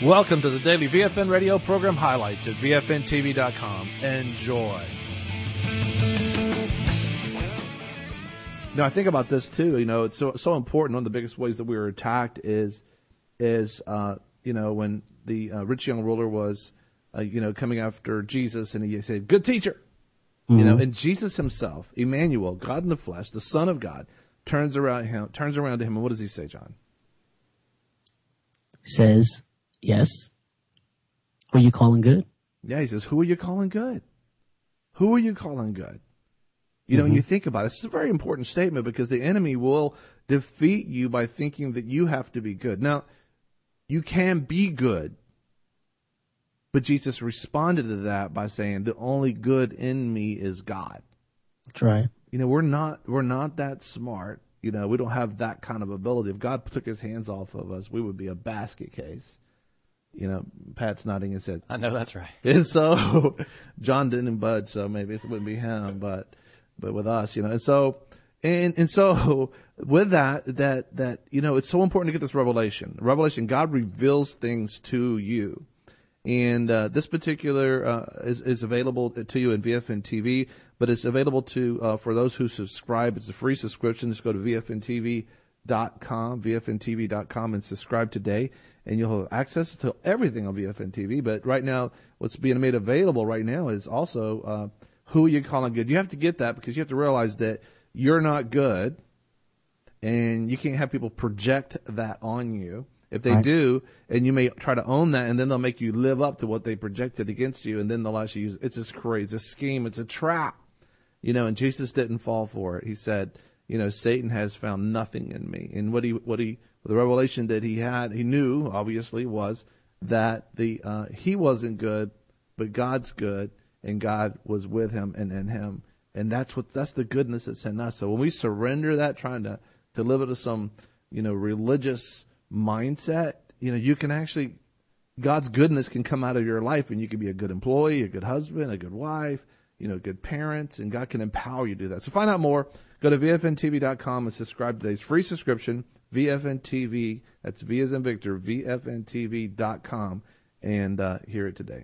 Welcome to the daily VFN radio program highlights at VFNTV.com. Enjoy. Now, I think about this too. You know, it's so important. One of the biggest ways that we were attacked is when the rich young ruler was, coming after Jesus, and he said, "Good teacher." Mm-hmm. You know, and Jesus himself, Emmanuel, God in the flesh, the Son of God, turns around to him, and what does he say, John? Says, "Yes. Who are you calling good?" Yeah, he says, "Who are you calling good? Who are you calling good?" You know, when you think about it, it's a very important statement because the enemy will defeat you by thinking that you have to be good. Now, you can be good, but Jesus responded to that by saying, "The only good in me is God." That's right. You know, we're not that smart. You know, we don't have that kind of ability. If God took his hands off of us, we would be a basket case. You know, Pat's nodding and said, "I know that's right." And so John didn't budge, so maybe it wouldn't be him, but with us, you know. And so with that, you know, it's so important to get this revelation. Revelation, God reveals things to you. And this particular is available to you in VFN TV, but it's available to for those who subscribe. It's a free subscription. Just go to VFNTV.com, and subscribe today, and you'll have access to everything on VFN TV. But right now, what's being made available right now is also who you calling good. You have to get that because you have to realize that you're not good, and you can't have people project that on you. If they do, and you may try to own that, and then they'll make you live up to what they projected against you, and then they'll actually use it. It's just crazy. It's a scheme. It's a trap. You know, and Jesus didn't fall for it. He said, you know, Satan has found nothing in me. And the revelation that he had, he knew, obviously, was that he wasn't good, but God's good, and God was with him and in him. And that's the goodness that's in us. So when we surrender that, trying to live it to some, you know, religious mindset, you know, you can actually, God's goodness can come out of your life, and you can be a good employee, a good husband, a good wife, you know, good parents, and God can empower you to do that. So find out more. Go to VFNTV.com and subscribe to today's free subscription, VFNTV, that's V as in Victor, VFNTV.com, and hear it today.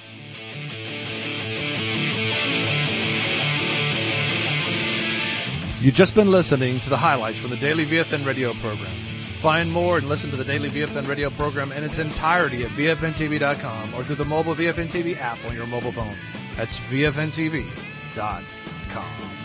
You've just been listening to the highlights from the Daily VFN radio program. Find more and listen to the Daily VFN radio program in its entirety at VFNTV.com or through the mobile VFN TV app on your mobile phone. That's VFNTV.com.